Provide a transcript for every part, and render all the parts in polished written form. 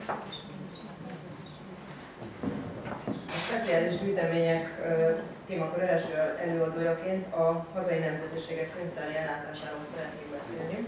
A speciális gyűjtemények témakör első előadójaként a hazai nemzetiségek könyvtári ellátásáról szeretnék beszélni.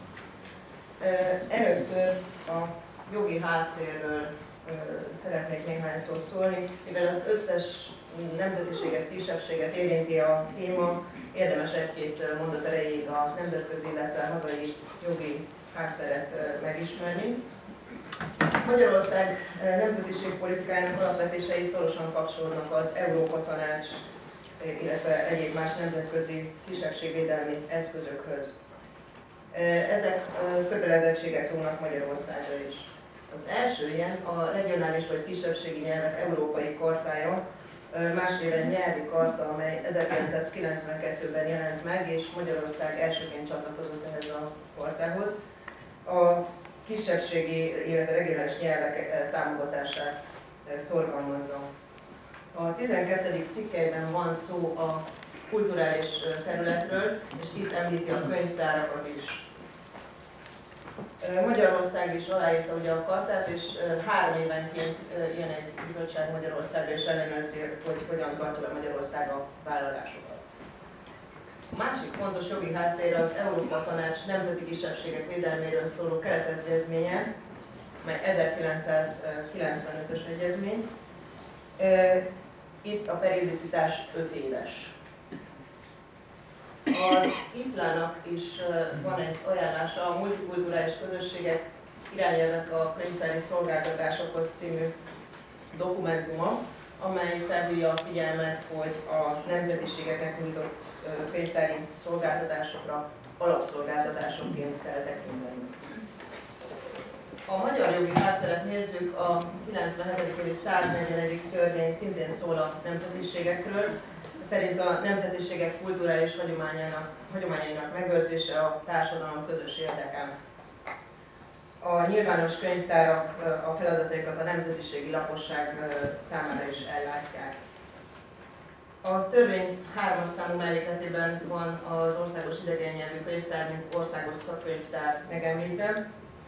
Először a jogi háttérről szeretnék néhány szót szólni, mivel az összes nemzetiséget, kisebbséget érinti a téma, érdemes egy-két mondat erejéig a nemzetközi, illetve hazai jogi hátteret megismerni. Magyarország nemzetiségpolitikájának alapvetései szorosan kapcsolódnak az Európa Tanács, illetve egyéb más nemzetközi kisebbségvédelmi eszközökhöz. Ezek kötelezettségek rónak Magyarországra is. Az első ilyen a regionális vagy kisebbségi nyelvek európai kartája, más néven nyelvi karta, amely 1992-ben jelent meg, és Magyarország elsőként csatlakozott ehhez a kartához. A kisebbségi, illetve regionális nyelvek támogatását szorgalmazza. A 12. cikkelyben van szó a kulturális területről, és itt említi a könyvtárakat is. Magyarország is aláírta ugye a kartát, és 3 évenként jön egy bizottság Magyarországra, és ellenőrzi, hogy hogyan tartja be Magyarország a vállalásokat. A másik fontos jogi háttér az Európa Tanács nemzeti kisebbségek védelméről szóló keretegyezménye, mely 1995-ös egyezmény. Itt a periodicitás 5 éves. Az IFLA-nak is van egy ajánlása, a multikulturális közösségek irányelvek a könyvtári szolgáltatásokhoz című dokumentuma, amely felhívja a figyelmet, hogy a nemzetiségeknek nyújtott könyvtári szolgáltatásokra alapszolgáltatásokként kell tekinteni. A magyar jogi hátteret nézzük, a 97. évi 141. törvény szintén szól a nemzetiségekről, szerint a nemzetiségek kulturális hagyományainak megőrzése a társadalom közös érdeke. A nyilvános könyvtárak a feladataikat a nemzetiségi lakosság számára is ellátják. A törvény 3. számú mellékletében van az országos idegen nyelvű könyvtár, mint országos szakkönyvtár megemlítve.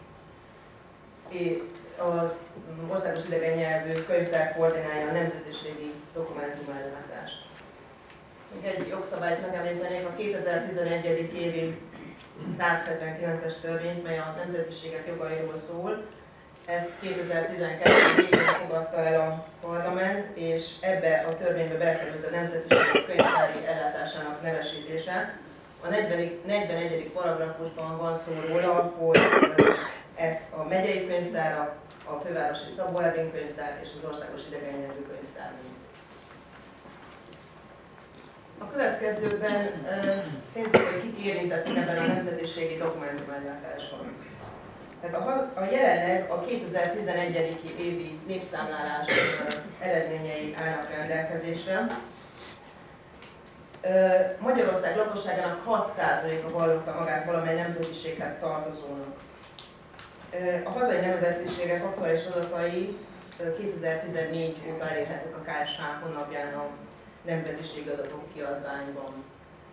Az országos idegen nyelvű könyvtár koordinálja a nemzetiségi dokumentumellátást. Még egy jogszabályt megemlítenék, a 2011. évi 179-es törvényt, mely a nemzetiségek jogairól szól. Ezt 2012. évben fogadta el a parlament, és ebbe a törvénybe belekerült a nemzetiségek könyvtári ellátásának nevesítése. A 41. paragrafusban van szó róla, hogy ezt a megyei könyvtárak, a fővárosi Szabó Ervin könyvtár és az országos idegen nyelvű könyvtár nézik. A következőkben nézzük, hogy kik érintettek ebben a nemzetiségi dokumentumellátásban. Tehát a jelenleg a 2011. évi népszámlálás eredményei állnak rendelkezésre. Magyarország lakosságának 6%-a vallotta magát valamely nemzetiséghez tartozónak. A hazai nemzetiségek aktuális adatai 2014 óta elérhetők a KSH honlapján a nemzetiségadatok kiadványban.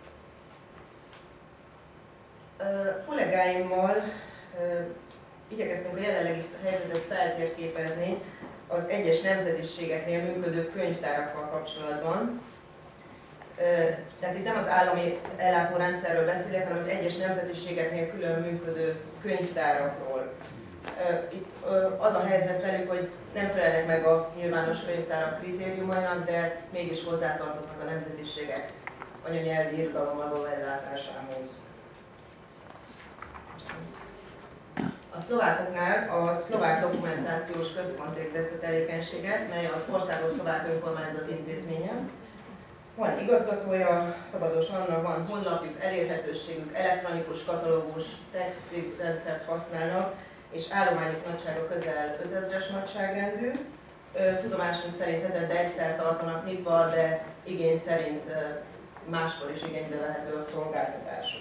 Kollégáimmal igyekeztünk a jelenlegi helyzetet feltérképezni az egyes nemzetiségeknél működő könyvtárakkal kapcsolatban. Tehát itt nem az állami ellátórendszerről beszélek, hanem az egyes nemzetiségeknél külön működő könyvtárakról. Itt az a helyzet velük, hogy nem felelnek meg a nyilvános könyvtárak kritériumainak, de mégis hozzátartoznak a nemzetiségek anyanyelvi irodalommal való ellátásához. A szlovákoknál a Szlovák Dokumentációs Központ végzett tevékenységet, mely az Országos Szlovák Önkormányzat intézménye. Van igazgatója, Szabados Anna, van honlapjuk, elérhetőségük, elektronikus katalógus, textilrendszert használnak, és állományuk nagysága közel 5000-es nagyságrendű. Tudomásunk szerint hetente egyszer tartanak nyitva, de igény szerint máskor is igénybe vehető a szolgáltatásuk.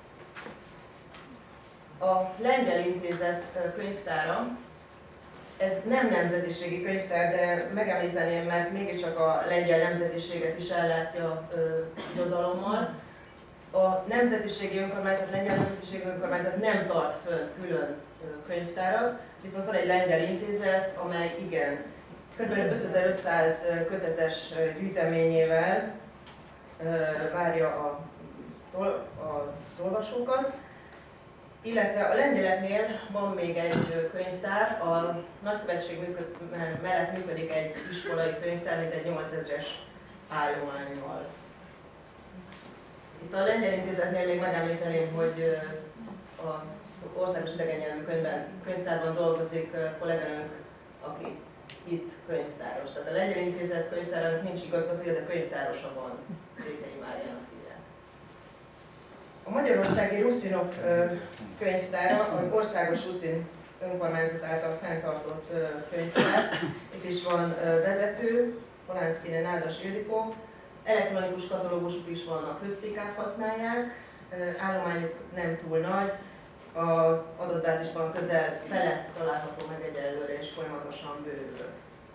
A Lengyel Intézet könyvtára, ez nem nemzetiségi könyvtár, de megemlíteném, mert mégiscsak a lengyel nemzetiséget is ellátja irodalommal. A nemzetiségi önkormányzat, lengyel nemzetiségi önkormányzat nem tart föl külön könyvtárat, Viszont van egy lengyel intézet, amely igen, kb. 5500 kötetes gyűjteményével várja az olvasókat, illetve a lengyeleknél van még egy könyvtár, a nagykövetség mellett működik egy iskolai könyvtár, mint egy 8000-es állománnyal. Itt a lengyel intézetnél még megemlíteném, hogy az országos idegennyelvű könyvtárban dolgozik kolléganőnk, aki itt könyvtáros. Tehát a lengyel intézet könyvtárának nincs igazgatója, de könyvtárosa van, Rékei Máriának hívják. A Magyarországi Ruszinok könyvtára az Országos Ruszin önkormányzat által fenntartott könyvtár. Itt is van vezető, Polánszkine Nádas Ildikó. Elektronikus katalógusok is vannak, köztikát használják, állományuk nem túl nagy, az adatbázisban közel fele található meg egyelőre és folyamatosan bővül.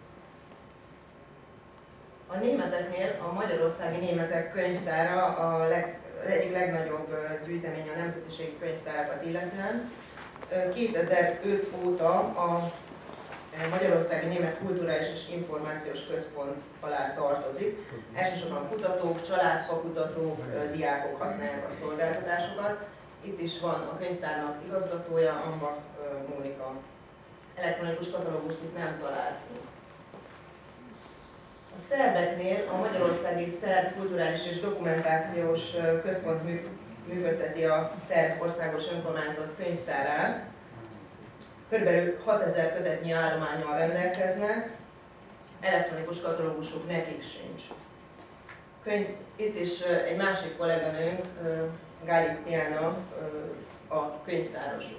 A németeknél a Magyarországi Németek könyvtára az egyik legnagyobb gyűjtemény a nemzetiségi könyvtárakat illetően. 2005 óta a Magyarországi Német Kulturális és Információs Központ alá tartozik. Elsősorban kutatók, családfakutatók, diákok használják a szolgáltatásokat. Itt is van a könyvtárnak igazgatója, Ambach Mónika. Elektronikus katalógust itt nem találtunk. A szerbeknél a Magyarországi Szerb Kulturális és Dokumentációs Központ működteti a Szerb Országos Önkormányzat könyvtárát. Körülbelül 6000 kötetnyi állománnyal rendelkeznek, elektronikus katalógusuk nekik sincs. Itt is egy másik kolléganőnk, Gálik Tiana, a könyvtárosuk.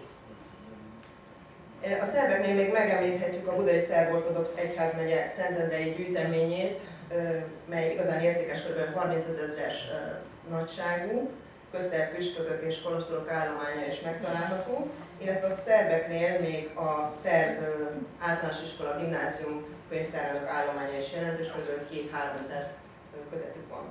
A szerbeknél még megemlíthetjük a Budai Szerb Ortodox Egyházmegye Szentendrei gyűjteményét, mely igazán értékes, kb. 35 000-es nagyságú, közter püspökök és kolostorok állománya is megtalálható, illetve a szerbeknél még a Szerb Általános Iskola Gimnázium könyvtárának állománya is jelentős, kb. 2-3 ezer kötetük van.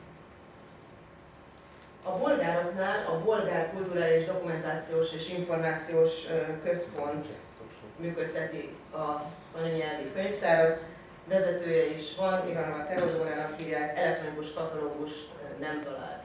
A bolgároknál a Bolgár Kulturális Dokumentációs és Információs Központ működteti a anyanyelvi könyvtárat, vezetője is van, Ivanova Teodorának hívják, elektronikus katalógust nem találtunk.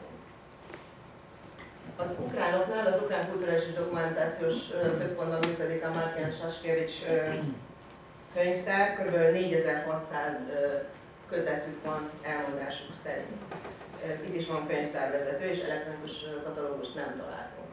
Az ukránoknál, az Ukrán Kulturális és Dokumentációs Központban működik a Márkián Saskevics könyvtár, kb. 4600 kötetük van elmondásuk szerint. Itt is van könyvtárvezető, és elektronikus katalógust nem találtunk.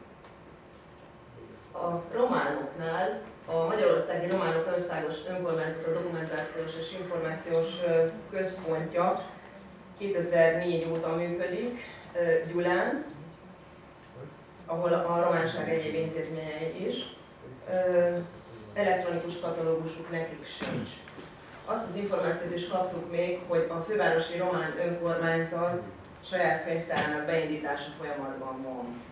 A románoknál a Magyarországi Románok Országos Önkormányzata Dokumentációs és Információs Központja 2004 óta működik Gyulán, ahol a románság egyéb intézményei is. Elektronikus katalógusuk nekik sincs. Azt az információt is kaptuk még, hogy a Fővárosi Román Önkormányzat saját könyvtárának beindítása folyamatban van.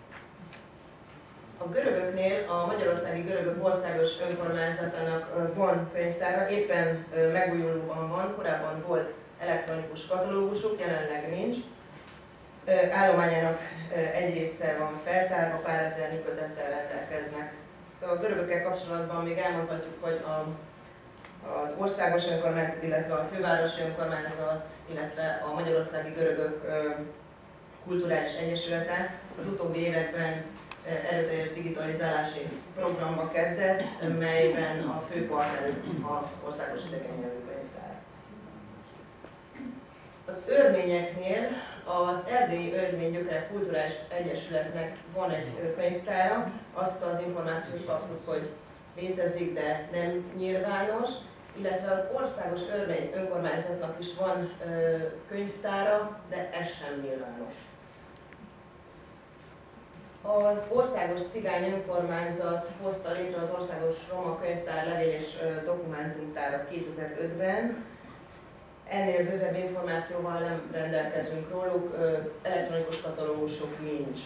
A görögöknél a Magyarországi Görögök Országos Önkormányzatának van könyvtára, éppen megújulóban van, korábban volt elektronikus katalógusuk, jelenleg nincs. Állományának egy része van feltárva, pár ezer kötettel rendelkeznek. A görögökkel kapcsolatban még elmondhatjuk, hogy az országos önkormányzat, illetve a fővárosi önkormányzat, illetve a Magyarországi Görögök Kulturális Egyesülete az utóbbi években erőteljes digitalizálási programba kezdett, melyben a fő partnerük az Országos Idegennyelvű Könyvtár. Az örményeknél az Erdélyi Örmény Gyökerek Kulturális Egyesületnek van egy könyvtára, azt az információt kaptuk, hogy létezik, de nem nyilvános, illetve az Országos Örmény Önkormányzatnak is van könyvtára, de ez sem nyilvános. Az Országos Cigány Önkormányzat hozta létre az Országos Roma Könyvtár levél és dokumentumtárat 2005-ben. Ennél bővebb információval nem rendelkezünk róluk, elektronikus katalógusok nincs.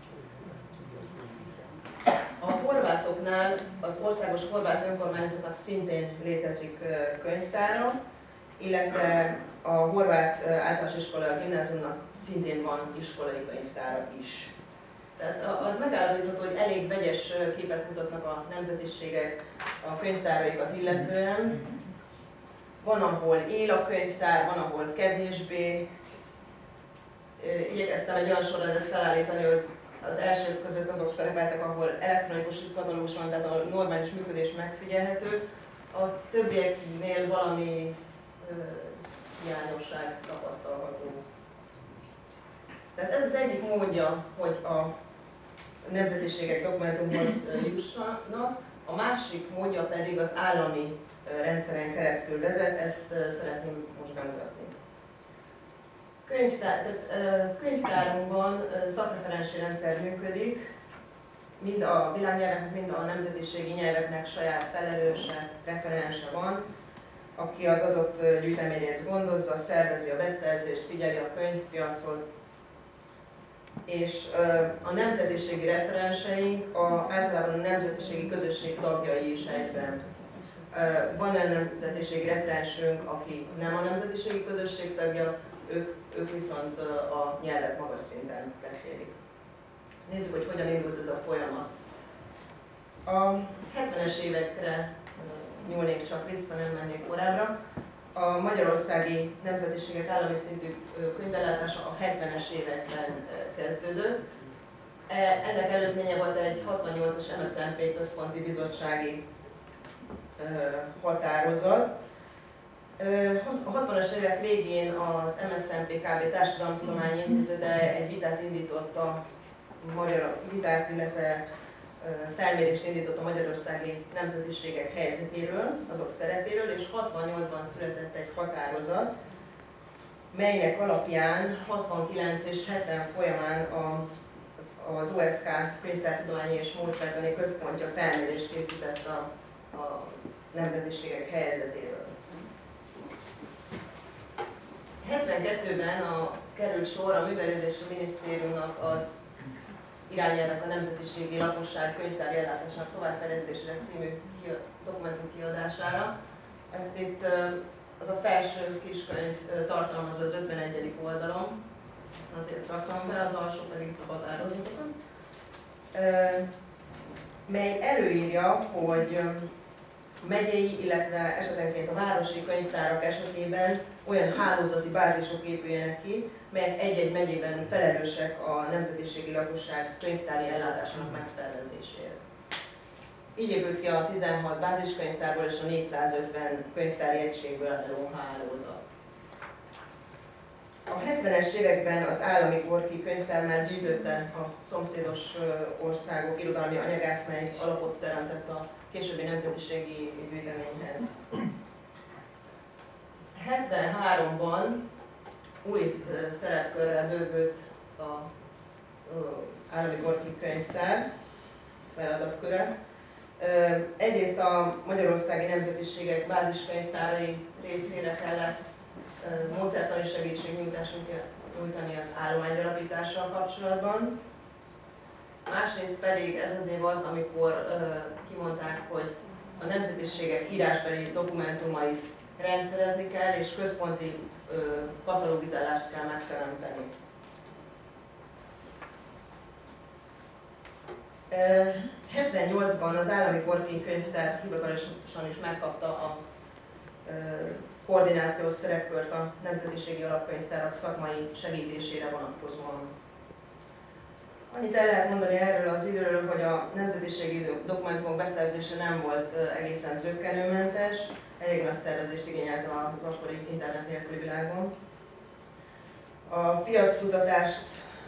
A horvátoknál az Országos Horvát Önkormányzatnak szintén létezik könyvtára, illetve a Horvát Általános Iskola Gimnáziumnak szintén van iskolai könyvtára is. Tehát az megállapítható, hogy elég vegyes képet mutatnak a nemzetiségek a könyvtáraikat illetően. Van, ahol él a könyvtár, van, ahol kevésbé. Igyekeztem egy olyan sorrendet felállítani, hogy az elsők között azok szerepeltek, ahol elektronikus katalógus van, tehát a normális működés megfigyelhető. A többieknél valami hiányosság tapasztalható. Tehát ez az egyik módja, hogy a nemzetiségek dokumentumhoz jussanak, a másik módja pedig az állami rendszeren keresztül vezet, ezt szeretném most bemutatni. Könyvtárunkban szakreferensi rendszer működik, mind a világnyelveknek, mind a nemzetiségi nyelveknek saját felelőse, referense van, aki az adott gyűjteményét gondozza, szervezi a beszerzést, figyeli a könyvpiacot, és a nemzetiségi referenseink általában a nemzetiségi közösség tagjai is egyben. Van olyan nemzetiségi referensünk, aki nem a nemzetiségi közösség tagja, ők viszont a nyelvet magas szinten beszélik. Nézzük, hogy hogyan indult ez a folyamat. A 70-es évekre nyúlnék csak vissza, nem mennék korábbra. A magyarországi nemzetiségek állami szintű könyvellátása a 70-es években kezdődött. Ennek előzménye volt egy 68-as MSZNP központi bizottsági határozat. A 60-as évek végén az MSZNP kb. Társadalomtudományi Intézete egy vitát indított illetve felmérést indított a magyarországi nemzetiségek helyzetéről, azok szerepéről, és 68-ban született egy határozat, melynek alapján 69 és 70 folyamán az OSK Könyvtártudományi és Módszertani Központja felmérést készített a nemzetiségek helyzetéről. 72-ben került sor a Művelődési Minisztériumnak az Irányelvek a nemzetiségi lakosság könyvtári ellátásának továbbfejlesztésére című dokumentum kiadására. Ezt itt az a felső kiskönyv tartalmazza az 51. oldalon, ezt azért raktam be, az alsó pedig a határozatokat, mely előírja, hogy megyei, illetve esetenként a városi könyvtárak esetében olyan hálózati bázisok épüljenek ki, melyek egy-egy megyében felelősek a nemzetiségi lakosság könyvtári ellátásának megszervezésére. Így épült ki a 16 báziskönyvtárból és a 450 könyvtári egységből álló hálózat. A 70-es években az állami Gorki könyvtár már gyűjtötte a szomszédos országok irodalmi anyagát, mely alapot teremtett a későbbi nemzetiségi gyűjteményhez. 73-ban új szerepkörrel bővült az állami Gorki könyvtár feladatköre. Egyrészt a magyarországi nemzetiségek báziskönyvtárai részére kellett módszertani segítségnyújtást nyújtani az állománygyarapítással kapcsolatban. Másrészt pedig ez az év az, amikor kimondták, hogy a nemzetiségek írásbeli dokumentumait rendszerezni kell, és központi katalogizálást kell megteremteni. 78-ban az állami Gorki könyvtár hivatalosan is megkapta a koordinációs szerepkört a nemzetiségi alapkönyvtárak szakmai segítésére vonatkozóan. Annyit el lehet mondani erről az időről, hogy a nemzetiségi dokumentumok beszerzése nem volt egészen zökkenőmentes, elég nagy szervezést igényelt az akkori internet nélküli világban. A piackutatást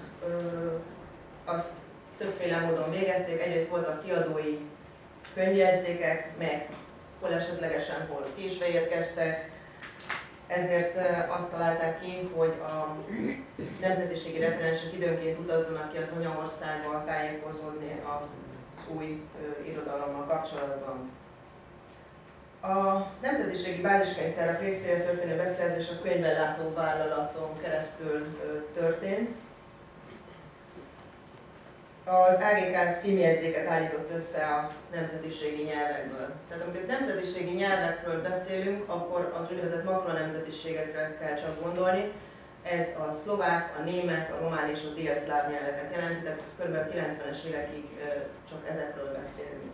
azt többféle módon végezték, egyrészt voltak kiadói könyvjegyzékek, melyek hol esetlegesen, hol késve érkeztek, ezért azt találták ki, hogy a nemzetiségi referensek időnként utazzanak ki az anyaországba tájékozódni az új irodalommal kapcsolatban. A nemzetiségi báziskönyvtárak részére történő beszerzés a könyvellátó vállalaton keresztül történt. Az AGK címjegyzéket állított össze a nemzetiségi nyelvekből. Tehát amikor nemzetiségi nyelvekről beszélünk, akkor az úgynevezett makronemzetiségekre kell csak gondolni. Ez a szlovák, a német, a román és a délszláv nyelveket jelenti, tehát ez kb. 90-es évekig csak ezekről beszélünk.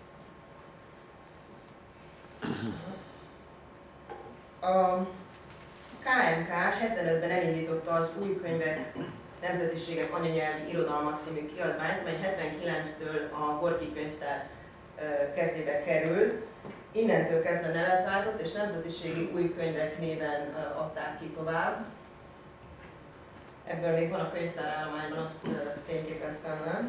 A KMK 75-ben elindította az Új könyvek, nemzetiségek anyanyelvi irodalma című kiadványt, amely 79-től a Gorki könyvtár kezébe került. Innentől kezdve nevet váltott, és nemzetiségi új könyvek néven adták ki tovább. Ebből még van a könyvtárállományban, azt fényképeztem le.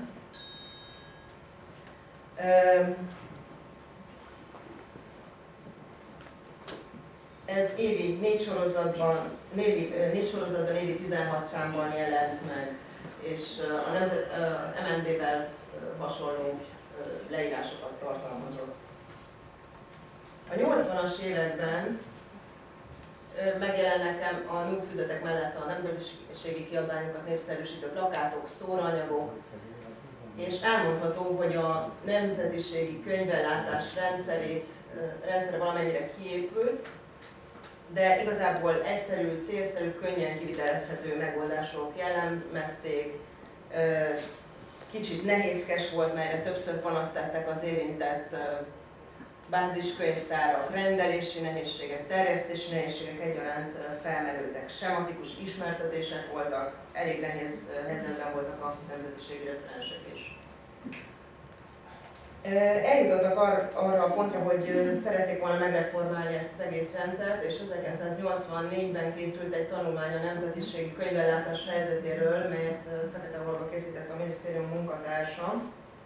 Ez évi 4 sorozatban évi 16 számban jelent meg, és az MND-vel hasonló leírásokat tartalmazott. A 80-as években megjelennek a nyugfüzetek mellett a nemzetiségi kiadványokat népszerűsítő plakátok, szóraanyagok, és elmondható, hogy a nemzetiségi könyvellátás rendszere valamennyire kiépült, de igazából egyszerű, célszerű, könnyen kivitelezhető megoldások jellemezték. Kicsit nehézkes volt, melyre többször panaszt tettek az érintett báziskönyvtárak, rendelési nehézségek, terjesztési nehézségek egyaránt felmerültek. Sematikus ismertetések voltak, elég nehéz helyzetben voltak a nemzetiségi referensek is. Eljutottak arra a pontra, hogy szerették volna megreformálni ezt az egész rendszert, és 1984-ben készült egy tanulmány a nemzetiségi könyvellátás helyzetéről, melyet Fekete Olga készített a minisztérium munkatársa,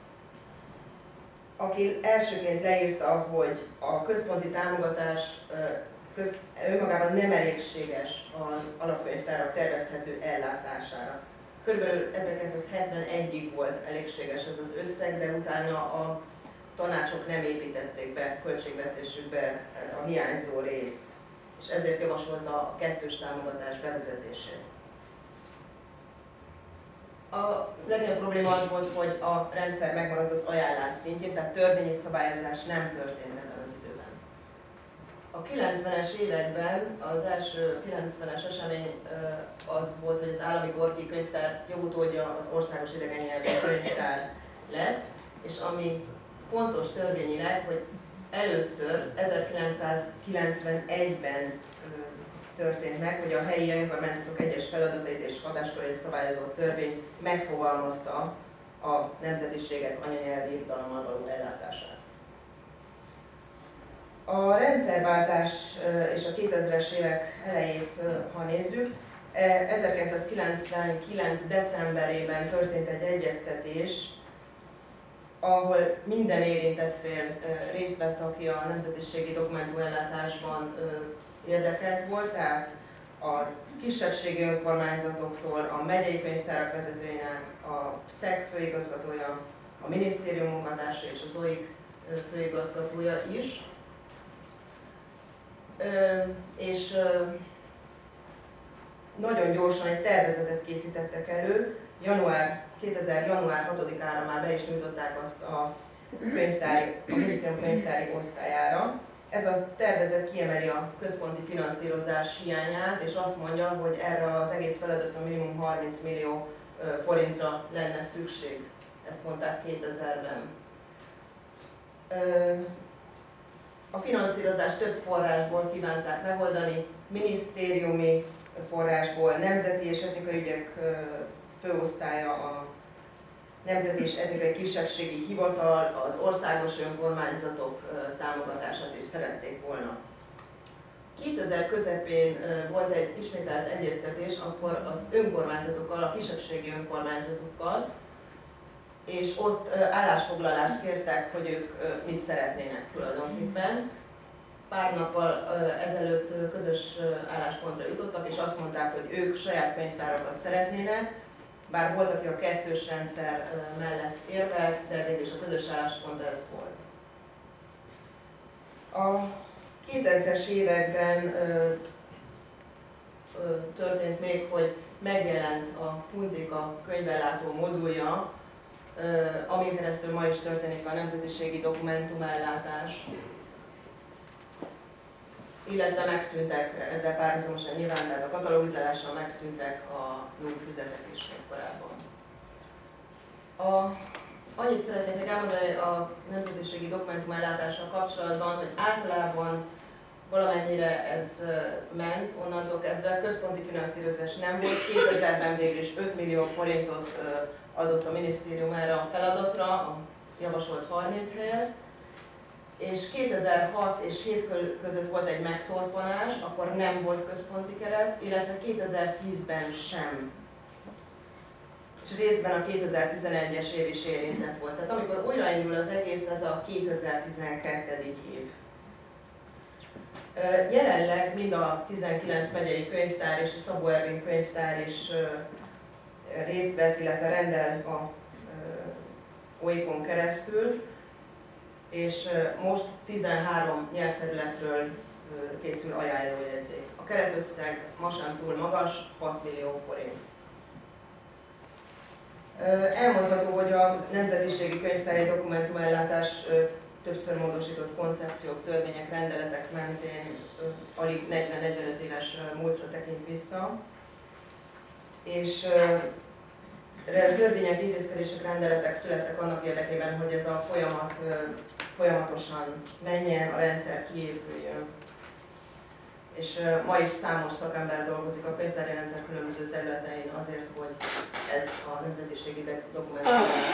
aki elsőként leírta, hogy a központi támogatás önmagában nem elégséges az alapkönyvtárak tervezhető ellátására. Körülbelül 1971-ig volt elégséges ez az összeg, de utána a tanácsok nem építették be költségvetésükbe a hiányzó részt, és ezért javasolta a kettős támogatás bevezetését. A legnagyobb probléma az volt, hogy a rendszer megmaradt az ajánlás szintjén, tehát törvényi szabályozás nem történt ebben az időben. A 90-es években az első 90-es esemény az volt, hogy az állami Gorki könyvtár jogutódja az országos idegennyelvű könyvtár lett, és ami fontos törvényileg, hogy először 1991-ben történt meg, hogy a helyi önkormányzatok egyes feladatait és hatáskörét szabályozó törvény megfogalmazta a nemzetiségek anyanyelvi irodalommal való ellátását. A rendszerváltás és a 2000-es évek elejét, ha nézzük, 1999. decemberében történt egy egyeztetés, ahol minden érintett fél részt vett, aki a nemzetiségi dokumentumellátásban érdekelt volt, tehát a kisebbségi önkormányzatoktól, a megyei könyvtárak vezetőjének, a SZEK főigazgatója, a minisztérium munkatársa és az OIK főigazgatója is. És nagyon gyorsan egy tervezetet készítettek elő, 2000. január 6-ára már be is nyújtották azt a minisztérium könyvtári osztályára. Ez a tervezet kiemeli a központi finanszírozás hiányát, és azt mondja, hogy erre az egész feladatra minimum 30 millió forintra lenne szükség. Ezt mondták 2000-ben. A finanszírozást több forrásból kívánták megoldani, minisztériumi forrásból, nemzeti és etnikai ügyek főosztálya, a Nemzeti és Etnikai Kisebbségi Hivatal, az országos önkormányzatok támogatását is szerették volna. 2000 közepén volt egy ismételt egyeztetés, akkor az önkormányzatokkal, a kisebbségi önkormányzatokkal, és ott állásfoglalást kértek, hogy ők mit szeretnének tulajdonképpen. Pár nappal ezelőtt közös álláspontra jutottak, és azt mondták, hogy ők saját könyvtárakat szeretnének, bár volt, aki a kettős rendszer mellett érvelt, de végül is a közös álláspont ez volt. A 2000-es években történt még, hogy megjelent a Puntika könyvellátó modulja, amin keresztül ma is történik a nemzetiségi dokumentumellátás. illetve megszűntek ezzel párhuzamosan nyilván, tehát a katalogizálással megszűntek a nyugfüzetek is korábban. Annyit szeretnék még elmondani a nemzetiségi dokumentumellátással kapcsolatban, hogy általában valamennyire ez ment, onnantól kezdve központi finanszírozás nem volt. 2000-ben végül is 5 millió forintot adott a minisztérium erre a feladatra, a javasolt 30 helyet, és 2006 és 2007 között volt egy megtorpanás, akkor nem volt központi keret, illetve 2010-ben sem. És részben a 2011-es év is érintett volt. Tehát amikor újraindul az egész, ez a 2012. év. Jelenleg mind a 19 megyei könyvtár és a Szabó Ervin könyvtár is részt vesz, illetve rendel a OIP-on keresztül, és most 13 nyelvterületről készül ajánlójegyzék. A keretösszeg ma sem túl magas, 6 millió forint. Elmondható, hogy a nemzetiségi könyvtári dokumentumellátás többször módosított koncepciók, törvények, rendeletek mentén alig 40-45 éves múltra tekint vissza, és törvények, intézkedések, rendeletek születtek annak érdekében, hogy ez a folyamat folyamatosan menjen, a rendszer kiépüljön. És ma is számos szakember dolgozik a könyvtári rendszer különböző területein azért, hogy ez a nemzetiségi dokumentumellátás